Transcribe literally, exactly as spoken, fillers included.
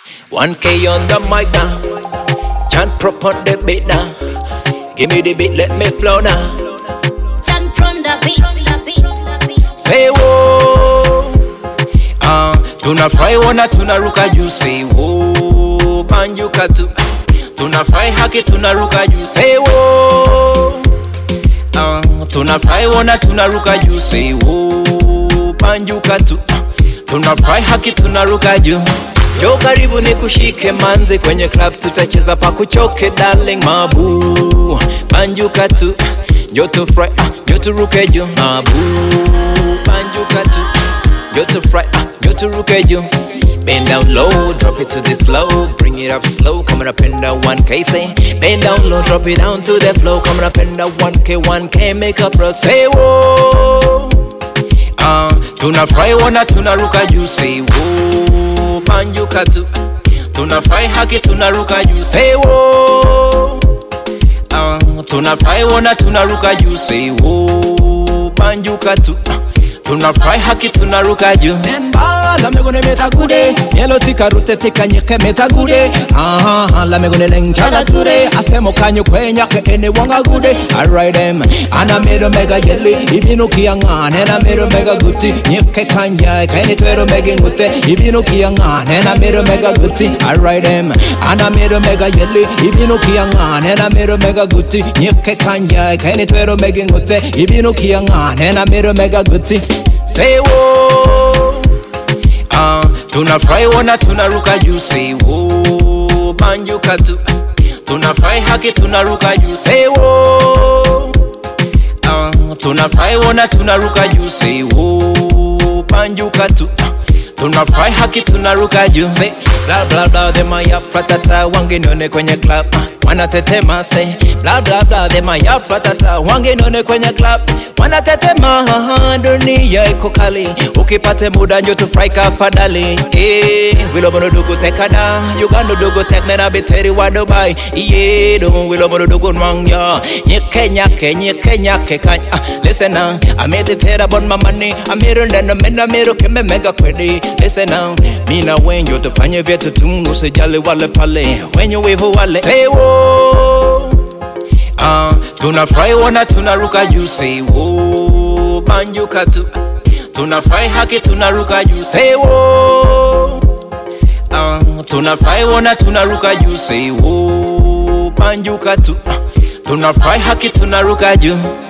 one K on the mic now. Chant prop on the beat now. Give me the beat, let me flow now. Chant from the beat, the beat, the beat. Say whoa. Ah, uh, tunafurahi wana tunaruka juu. Say whoa, banjuka tu. Tunafurahi haki tunaruka juu. Say whoa. Ah, uh, tunafurahi wana tunaruka juu. Say whoa, banjuka tu. Tunafurahi haki tunaruka juu. Yo karibu ni kushike manze kwenye club tutacheza pa kuchoke darling mabu. Banjuka tu. Yo tu fry ah, yo tu ruke juu mabu. Banjuka tu. Yo tu fry ah, yo tu ruke juu. Bend down low, drop it to the flow. Bring it up slow, coming up in the one K. Say, bend down low, drop it down to the flow. Coming up in the one K, one K, make up bro. Say whoa. Ah, uh, tunafurahi wana tunaruka juu. Say whoa, banjuka tu. Tunafurahi haki tunaruka juu. Say whoa. Ah, uh, tunafurahi wana tunaruka juu. Say whoa, banjuka tu. Tunafurahi haki tunaruka juu. Nemba la megone metagude. Yelo tika rute tika nyeke metagude. Aha, uh-huh, la megone lengchala ture. Atemo kanyo kwenya ke ene wanga gude. Alright them. Ana mero mega yeli. Ibinu kiyangane. Ana mero mega guti. Nyeke kanya. Kaini tuero mega ngute. Ibinu kiyangane. Ana mero mega guti. Alright them. Ana mero mega yeli. Ibinu kiyangane. Ana mero mega guti. Nyeke kanya. Kaini tuero mega ngute. Ibinu kiyangane. Ana mero mega guti. Say whoa. Ah, uh, tunafurahi wana tunaruka juu. Say whoa, banjuka tu. Tunafurahi haki tunaruka juu. Say whoa. Ah, uh, tunafurahi wana tunaruka juu. Say whoa, banjuka tu. Tunafurahi haki tunaruka juu. Say blah blah blah them ya pratata wanginone kwenye club. Wanatetema say blah blah blah them ya pratata wanginone kwenye club. Wanatetema dunia iko kali. Ukipate muda njo tufurahi kafadhali. Eh, wilo mono dugu tekada. Uganda dugu teknena biteri wa Dubai. Yeah, do wilo mono dugu nwangya. Nyeke nyake nyeke nyake kanya. Listen now, I made it here about my money. I'm here and then I'm in the mirror keme mega kwedi. Listen now, mina wenyo tufanye vyetu tungu usijali wale pale. Wenyo wivu wale. Say whoa. Ah, uh, tunafurahi wana tunaruka juu. Say whoa, banjuka tu. Tunafurahi haki tunaruka juu. Say whoa. Ah, uh, tunafurahi wana tunaruka juu. Say whoa, banjuka tu. Tunafurahi haki tunaruka juu.